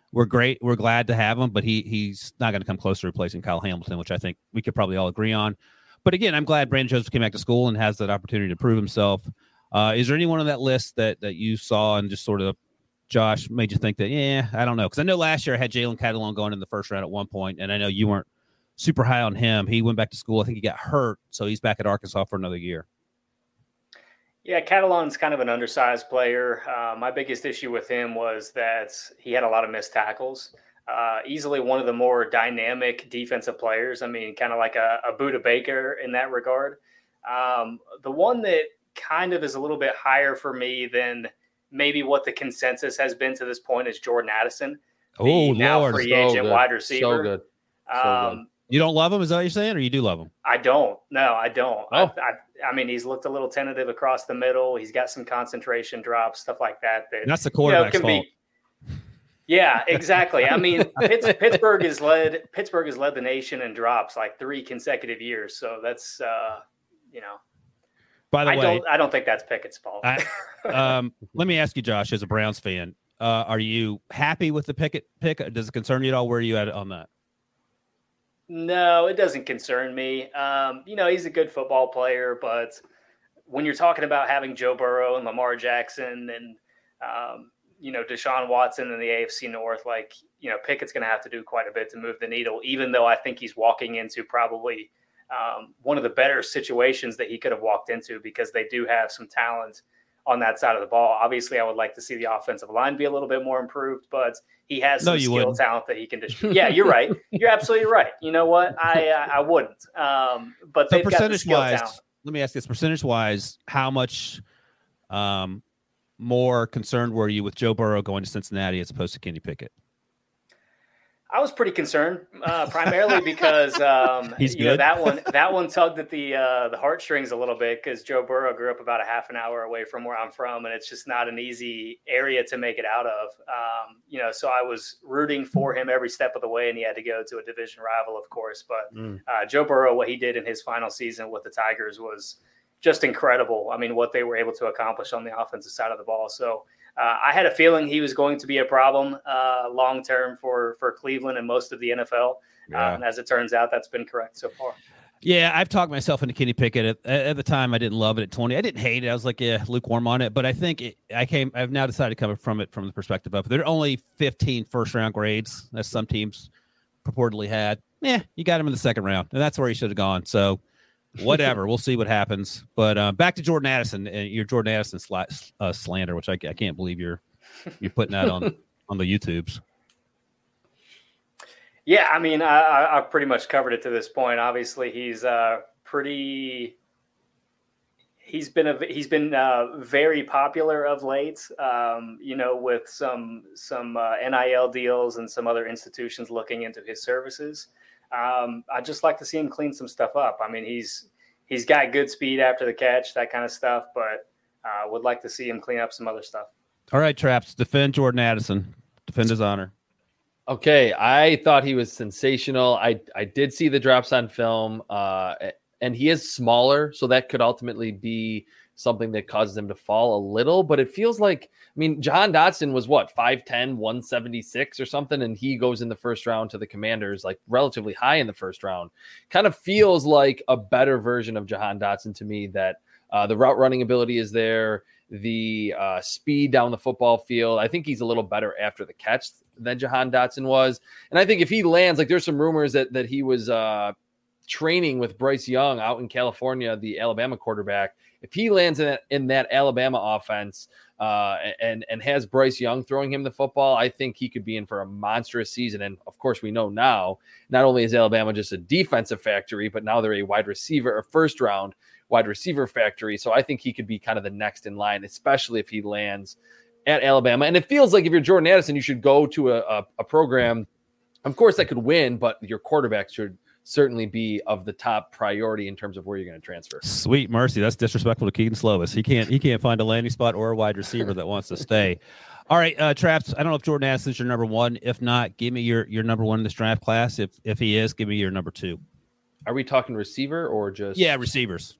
we're great. We're glad to have him, but he he's not going to come close to replacing Kyle Hamilton, which I think we could probably all agree on. But again, I'm glad Brandon Joseph came back to school and has that opportunity to prove himself. Uh, is there anyone on that list that that you saw and just sort of, Josh, made you think that, yeah, I don't know? Because I know last year I had Jalen Catalon going in the first round at one point, and I know you weren't super high on him. He went back to school. I think he got hurt, so he's back at Arkansas for another year. Yeah, Catalon's kind of an undersized player. Uh, my biggest issue with him was that he had a lot of missed tackles. Uh, easily one of the more dynamic defensive players. I mean, kind of like a, a Budda Baker in that regard. Um, the one that kind of is a little bit higher for me than maybe what the consensus has been to this point is Jordan Addison. Oh, now Lord. free So agent good. wide receiver. So good. So Um, good. You don't love him, is that what you're saying, or you do love him? I don't. No, I don't. Oh. I, I, I mean, he's looked a little tentative across the middle. He's got some concentration drops, stuff like that. That And that's the you know, quarterback's can fault. be. Yeah, exactly. I mean, Pitts, Pittsburgh has led Pittsburgh has led the nation in drops like three consecutive years. So that's uh, you know. By the I way, don't. I don't think that's Pickett's fault. I, um, let me ask you, Josh, as a Browns fan, uh, are you happy with the Pickett pick? Does it concern you at all? Where are you at on that? No, it doesn't concern me. Um, you know, he's a good football player, but when you're talking about having Joe Burrow and Lamar Jackson and, um, you know, Deshaun Watson in the A F C North, like, you know, Pickett's going to have to do quite a bit to move the needle, even though I think he's walking into probably um, one of the better situations that he could have walked into because they do have some talent on that side of the ball. Obviously, I would like to see the offensive line be a little bit more improved, but he has No, some you skill wouldn't. talent that he can distribute. Yeah, you're right. You're absolutely right. You know what? I uh, I wouldn't. Um, but So they've got the percentage skill wise, talent. let me ask this: percentage wise, how much um, more concerned were you with Joe Burrow going to Cincinnati as opposed to Kenny Pickett? I was pretty concerned, uh, primarily because um, He's you know good. that one that one tugged at the uh, the heartstrings a little bit because Joe Burrow grew up about a half an hour away from where I'm from, and it's just not an easy area to make it out of. Um, you know, so I was rooting for him every step of the way, and he had to go to a division rival, of course. But Mm. uh, Joe Burrow, what he did in his final season with the Tigers was just incredible. I mean, what they were able to accomplish on the offensive side of the ball. So. Uh, I had a feeling he was going to be a problem uh, long term for for Cleveland and most of the N F L. Yeah. Uh, and as it turns out, that's been correct so far. Yeah, I've talked myself into Kenny Pickett. At, at the time, I didn't love it at twenty. I didn't hate it. I was like, yeah, lukewarm on it. But I think it, I came. I've now decided to come from it from the perspective of there are only fifteen first round grades, as some teams purportedly had. Yeah, you got him in the second round, and that's where he should have gone. So. Whatever, we'll see what happens. But uh, back to Jordan Addison and your Jordan Addison sli- uh, slander, which I, I can't believe you're you're putting that on on the YouTubes. Yeah, I mean, I, I, I've pretty much covered it to this point. Obviously, he's uh, pretty. He's been a he's been uh, very popular of late. Um, you know, with some some uh, N I L deals and some other institutions looking into his services. Um, I'd just like to see him clean some stuff up. I mean, he's he's got good speed after the catch, that kind of stuff, but uh, would like to see him clean up some other stuff. All right, Traps, defend Jordan Addison. Defend his honor. Okay, I thought he was sensational. I I did see the drops on film, uh, and he is smaller, so that could ultimately be something that causes him to fall a little. But it feels like, I mean, Jahan Dotson was what, five ten, one seventy-six or something, and he goes in the first round to the Commanders, like relatively high in the first round. Kind of feels like a better version of Jahan Dotson to me, that uh, the route running ability is there, the uh, speed down the football field. I think he's a little better after the catch than Jahan Dotson was. And I think if he lands, like there's some rumors that that he was uh, training with Bryce Young out in California, the Alabama quarterback. If he lands in that, in that Alabama offense uh, and and has Bryce Young throwing him the football, I think he could be in for a monstrous season. And of course, we know now, not only is Alabama just a defensive factory, but now they're a wide receiver, a first round wide receiver factory. So I think he could be kind of the next in line, especially if he lands at Alabama. And it feels like if you're Jordan Addison, you should go to a, a, a program, of course, that could win, but your quarterback should certainly be of the top priority in terms of where you're going to transfer. Sweet mercy, that's disrespectful to Keaton Slovis. He can't he can't find a landing spot or a wide receiver that wants to stay. All right, uh, Traps, I don't know if Jordan Addison's your number one. If not, give me your your number one in this draft class. If if he is, give me your number two. Are we talking receiver or just Yeah, receivers.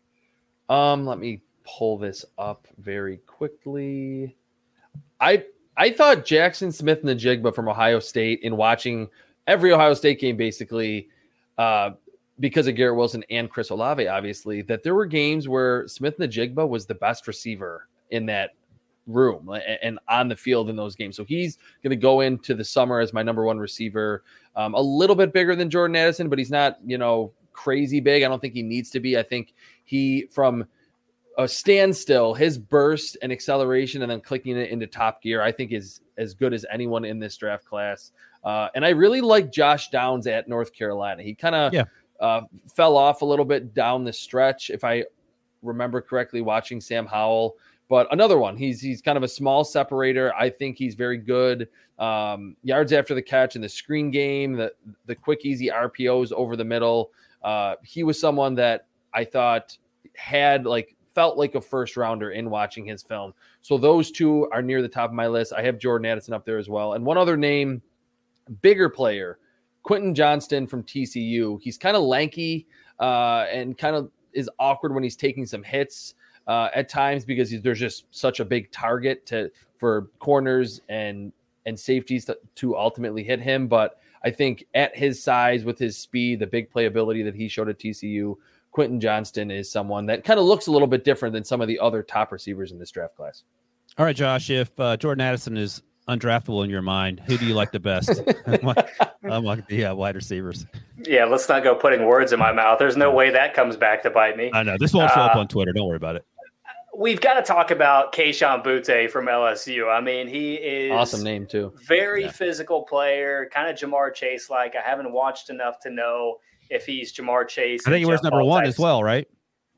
Um, let me pull this up very quickly. I I thought Jackson Smith-Njigba from Ohio State, in watching every Ohio State game basically, uh, because of Garrett Wilson and Chris Olave, obviously, that there were games where Smith-Njigba was the best receiver in that room and on the field in those games. So he's going to go into the summer as my number one receiver. Um, a little bit bigger than Jordan Addison, but he's not, you know, crazy big. I don't think he needs to be. I think he, from a standstill, his burst and acceleration and then clicking it into top gear, I think is as good as anyone in this draft class. Uh, and I really like Josh Downs at North Carolina. He kind of yeah. uh, fell off a little bit down the stretch, if I remember correctly, watching Sam Howell. But another one, he's he's kind of a small separator. I think he's very good. Um, yards after the catch in the screen game, the, the quick, easy R P Os over the middle. Uh, he was someone that I thought had like felt like a first rounder in watching his film. So those two are near the top of my list. I have Jordan Addison up there as well. And one other name, bigger player, Quentin Johnston from T C U. He's kind of lanky uh, and kind of is awkward when he's taking some hits uh, at times because he's, there's just such a big target to for corners and and safeties to, to ultimately hit him. But I think at his size, with his speed, the big playability that he showed at T C U, Quentin Johnston is someone that kind of looks a little bit different than some of the other top receivers in this draft class. All right, Josh, if uh, Jordan Addison is undraftable in your mind, who do you like the best among the uh, wide receivers? Yeah, let's not go putting words in my mouth. There's no way that comes back to bite me. I know. This won't show uh, up on Twitter. Don't worry about it. We've got to talk about Kayshon Boutte from L S U. I mean, he is awesome name too. Very yeah. physical player, kind of Jamar Chase-like. I haven't watched enough to know if he's Jamar Chase. I think he wears number one types. as well, right?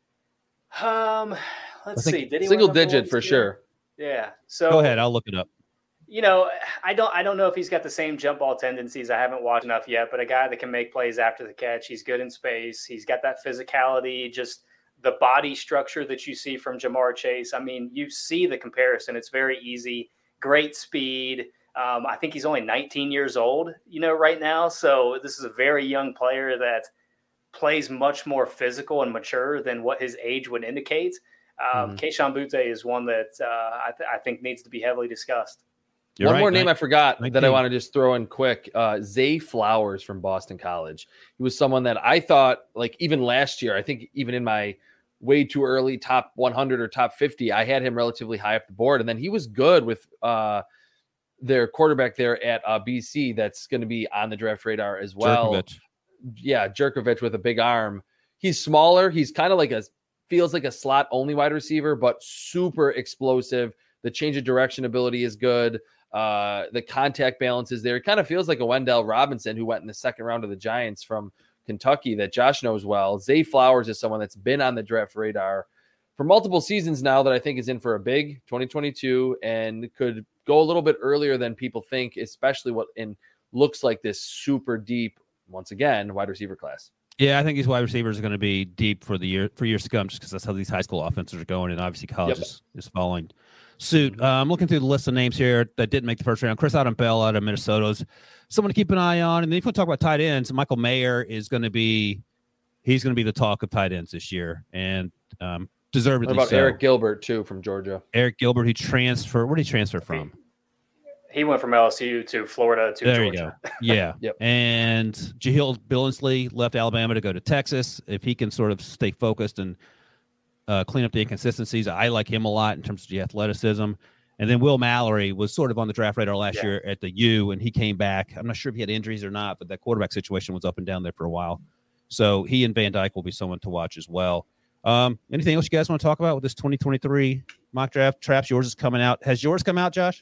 Um, let's see. Did he single digit for sure? Yeah. So go ahead. I'll look it up. You know, I don't I don't know if he's got the same jump ball tendencies. I haven't watched enough yet, but a guy that can make plays after the catch. He's good in space. He's got that physicality, just the body structure that you see from Jamar Chase. I mean, you see the comparison. It's very easy. Great speed. Um, I think he's only nineteen years old, you know, right now. So this is a very young player that plays much more physical and mature than what his age would indicate. Um, mm-hmm. Kayshon Boutte is one that uh, I, th- I think needs to be heavily discussed. You're One right, more name I forgot nineteen that I want to just throw in quick. Uh, Zay Flowers from Boston College. He was someone that I thought, like, even last year, I think even in my way too early top one hundred or top fifty, I had him relatively high up the board. And then he was good with uh, their quarterback there at uh, B C that's going to be on the draft radar as well. Jerkovich. Yeah, Jerkovich with a big arm. He's smaller. He's kind of like a, feels like a slot-only wide receiver, but super explosive. The change of direction ability is good. Uh, the contact balance is there. It kind of feels like a Wendell Robinson who went in the second round of the Giants from Kentucky that Josh knows well. Zay Flowers is someone that's been on the draft radar for multiple seasons now that I think is in for a big twenty twenty-two and could go a little bit earlier than people think, especially what in looks like this super deep, once again, wide receiver class. Yeah, I think these wide receivers are going to be deep for the year for years to come, just because that's how these high school offenses are going, and obviously college yep. is, is following suit. Uh, I'm looking through the list of names here that didn't make the first round. Chris Adam Bell out of Minnesota is someone to keep an eye on. And then if we talk about tight ends, Michael Mayer is going to be he's going to be the talk of tight ends this year, and um, deservedly. What about so. Eric Gilbert too from Georgia? Eric Gilbert, he transferred. Where did he transfer from? He went from L S U to Florida to there Georgia. You go. Yeah. Yep. And Jahlil Billingsley left Alabama to go to Texas. If he can sort of stay focused and uh, clean up the inconsistencies, I like him a lot in terms of the athleticism. And then Will Mallory was sort of on the draft radar last yeah. year at the U, and he came back. I'm not sure if he had injuries or not, but that quarterback situation was up and down there for a while. So he and Van Dyke will be someone to watch as well. Um, anything else you guys want to talk about with this twenty twenty-three mock draft? Traps, yours is coming out. Has yours come out, Josh?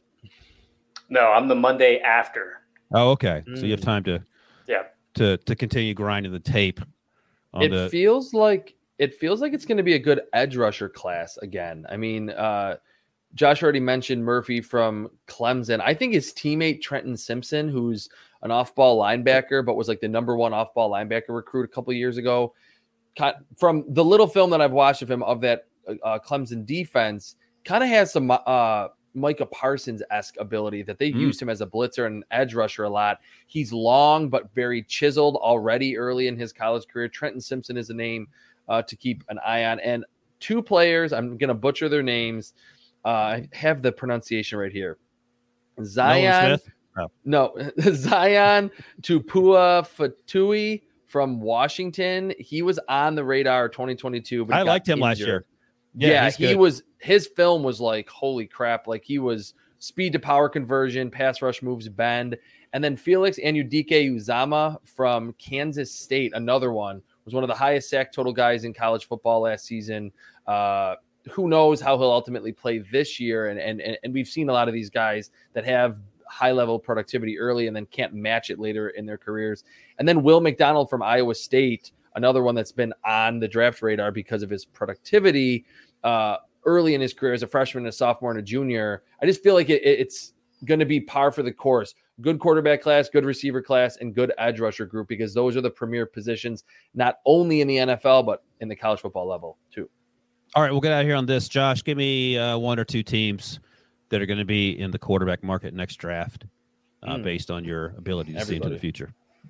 No, I'm the Monday after. Oh, okay. Mm. So you have time to yeah to to continue grinding the tape. On it the... feels like it feels like it's going to be a good edge rusher class again. I mean, uh, Josh already mentioned Murphy from Clemson. I think his teammate Trenton Simpson, who's an off-ball linebacker, but was like the number one off-ball linebacker recruit a couple of years ago. From the little film that I've watched of him of that uh, Clemson defense, kind of has some uh, Micah Parsons-esque ability that they mm. used him as a blitzer and edge rusher a lot. He's long but very chiseled already early in his college career. Trenton Simpson is a name uh, to keep an eye on. And two players, I'm going to butcher their names. Uh, I have the pronunciation right here. Zion. Oh. No, Zion Tupua Fatui from Washington. He was on the radar twenty twenty-two. But I liked him injured. last year. Yeah, yeah he was. His film was like, holy crap. Like he was speed to power conversion, pass rush moves, bend. And then Felix Anudike Uzama from Kansas State, another one, was one of the highest sack total guys in college football last season. Uh, who knows how he'll ultimately play this year. And, and, and we've seen a lot of these guys that have high level productivity early and then can't match it later in their careers. And then Will McDonald from Iowa State, another one that's been on the draft radar because of his productivity uh, early in his career as a freshman, a sophomore, and a junior. I just feel like it, it's going to be par for the course. Good quarterback class, good receiver class, and good edge rusher group, because those are the premier positions, not only in the N F L, but in the college football level too. All right, we'll get out of here on this. Josh, give me uh, one or two teams that are going to be in the quarterback market next draft uh, mm. based on your ability to Everybody. see into the future.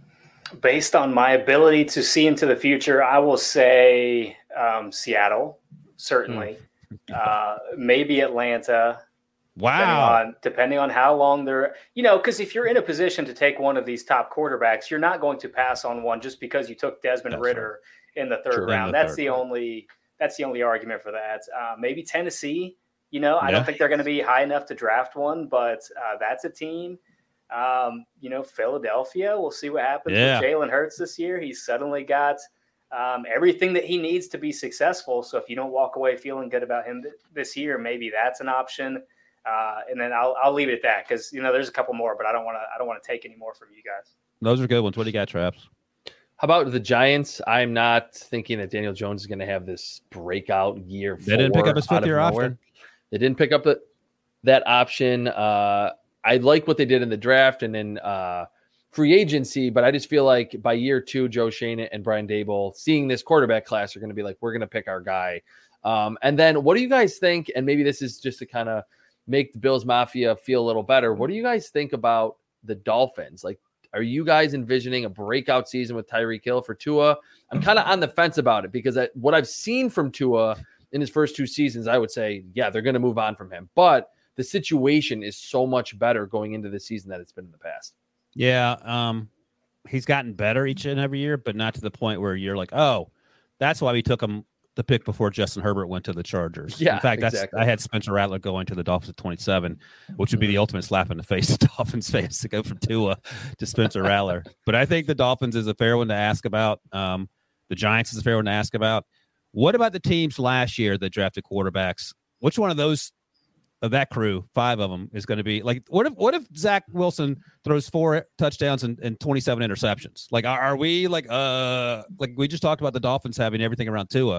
Based on my ability to see into the future, I will say um, Seattle, certainly. Mm. uh, maybe Atlanta. Wow. Depending on, depending on how long they're, you know, because if you're in a position to take one of these top quarterbacks, you're not going to pass on one just because you took Desmond That's Ritter right. in the third True. round. The that's third the round. only, that's the only argument for that. Uh, maybe Tennessee, you know, I yeah. don't think they're going to be high enough to draft one, but uh, that's a team. Um, you know, Philadelphia, we'll see what happens yeah. with Jalen Hurts this year. He's suddenly got um, everything that he needs to be successful. So if you don't walk away feeling good about him th- this year, maybe that's an option. Uh, and then I'll I'll leave it at that, because you know there's a couple more, but I don't want to I don't want to take any more from you guys. Those are good ones. What do you got, Traps? How about the Giants? I'm not thinking that Daniel Jones is going to have this breakout year. They didn't pick up his fifth year option. They didn't pick up the, that option. Uh, I like what they did in the draft and then uh, free agency, but I just feel like by year two, Joe Schoen and Brian Daboll, seeing this quarterback class, are going to be like, we're going to pick our guy. Um, and then what do you guys think? And maybe this is just to kind of make the Bills Mafia feel a little better. What do you guys think about the Dolphins? Like, are you guys envisioning a breakout season with Tyreek Hill for Tua? I'm kind of on the fence about it, because I, what I've seen from Tua in his first two seasons, I would say, yeah, they're going to move on from him. But the situation is so much better going into the season than it's been in the past. Yeah, um, he's gotten better each and every year, but not to the point where you're like, oh, that's why we took him the pick before Justin Herbert went to the Chargers. Yeah, in fact, that's exactly. I had Spencer Rattler going to the Dolphins at twenty-seven, which would be the ultimate slap in the face of Dolphins fans to go from Tua to Spencer Rattler. But I think the Dolphins is a fair one to ask about. Um, the Giants is a fair one to ask about. What about the teams last year that drafted quarterbacks? Which one of those of that crew, five of them, is going to be like? What if what if Zach Wilson throws four touchdowns and, and twenty-seven interceptions? Like, are, are we like uh like we just talked about the Dolphins having everything around Tua?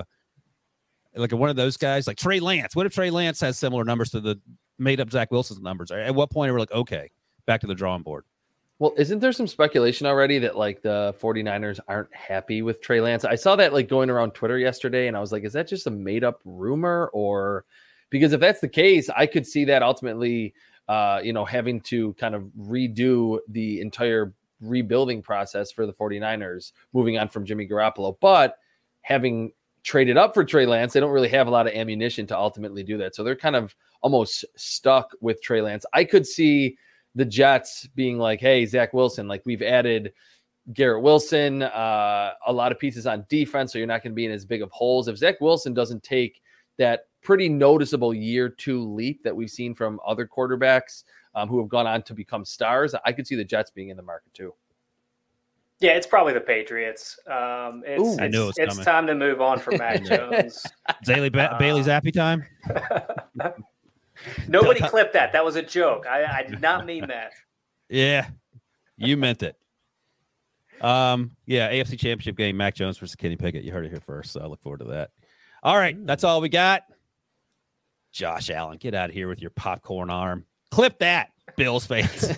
Like one of those guys, like Trey Lance. What if Trey Lance has similar numbers to the made up Zach Wilson's numbers? At what point are we like, okay, back to the drawing board? Well, isn't there some speculation already that like the 49ers aren't happy with Trey Lance? I saw that like going around Twitter yesterday, and I was like, is that just a made up rumor? Or because if that's the case, I could see that ultimately, uh, you know, having to kind of redo the entire rebuilding process for the 49ers, moving on from Jimmy Garoppolo. But having traded up for Trey Lance, they don't really have a lot of ammunition to ultimately do that. So they're kind of almost stuck with Trey Lance. I could see the Jets being like, hey, Zach Wilson, like we've added Garrett Wilson, uh, a lot of pieces on defense, so you're not going to be in as big of holes. If Zach Wilson doesn't take that pretty noticeable year two leap that we've seen from other quarterbacks um, who have gone on to become stars, I could see the Jets being in the market too. Yeah, it's probably the Patriots. Um, it's Ooh, I knew it was it's coming. time to move on from Mac Jones. Bailey ba- uh, Bailey's happy time. Nobody clipped that. That was a joke. I, I did not mean that. Yeah, you meant it. Um, yeah, A F C Championship game, Mac Jones versus Kenny Pickett. You heard it here first, so I look forward to that. All right, that's all we got. Josh Allen, get out of here with your popcorn arm. Clip that, Bills fans.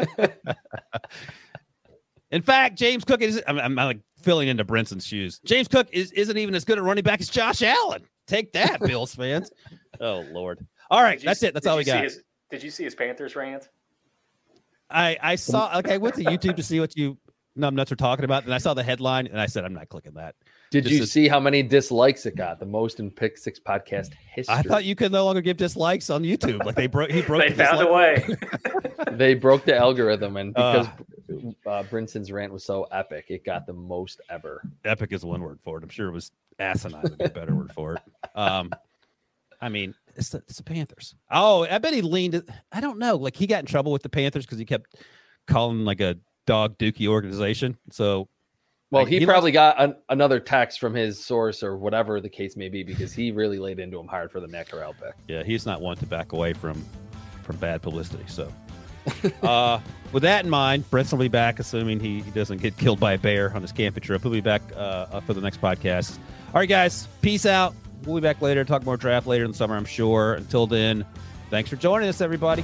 In fact, James Cook is I'm, I'm like filling into Brinson's shoes. James Cook is, isn't even as good at running back as Josh Allen. Take that, Bills fans. Oh, Lord. All right, that's it. That's all we got. His, did you see his Panthers rant? I, I saw, okay, I went to YouTube to see what you numbnuts are talking about, and I saw the headline, and I said, I'm not clicking that. Did Just you a- see how many dislikes it got? The most in Pick Six podcast history. I thought you could no longer give dislikes on YouTube. Like they broke, he broke. They the found a dislike- way. They broke the algorithm, and because Uh. uh, Brinson's rant was so epic, it got the most ever. Epic is one word for it. I'm sure it was asinine would be a better word for it. Um, I mean, it's the, it's the Panthers. Oh, I bet he leaned. I don't know. Like he got in trouble with the Panthers because he kept calling like a dog dookie organization. So. Well, Like, he, he probably got an, another text from his source or whatever the case may be, because he really laid into him hard for the Matt Corral pick. Yeah, he's not one to back away from from bad publicity. So, uh, with that in mind, Brent's will be back, assuming he, he doesn't get killed by a bear on his camping trip. He'll be back uh, for the next podcast. All right, guys, peace out. We'll be back later, talk more draft later in the summer, I'm sure. Until then, thanks for joining us, everybody.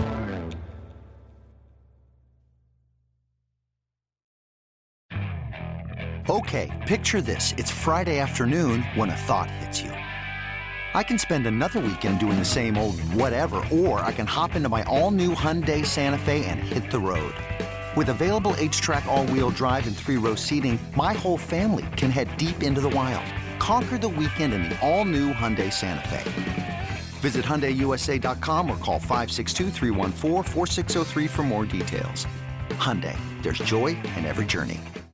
Okay, picture this. It's Friday afternoon when a thought hits you. I can spend another weekend doing the same old whatever, or I can hop into my all-new Hyundai Santa Fe and hit the road. With available H-Track all-wheel drive and three-row seating, my whole family can head deep into the wild. Conquer the weekend in the all-new Hyundai Santa Fe. Visit Hyundai U S A dot com or call five six two, three one four, four six zero three for more details. Hyundai, there's joy in every journey.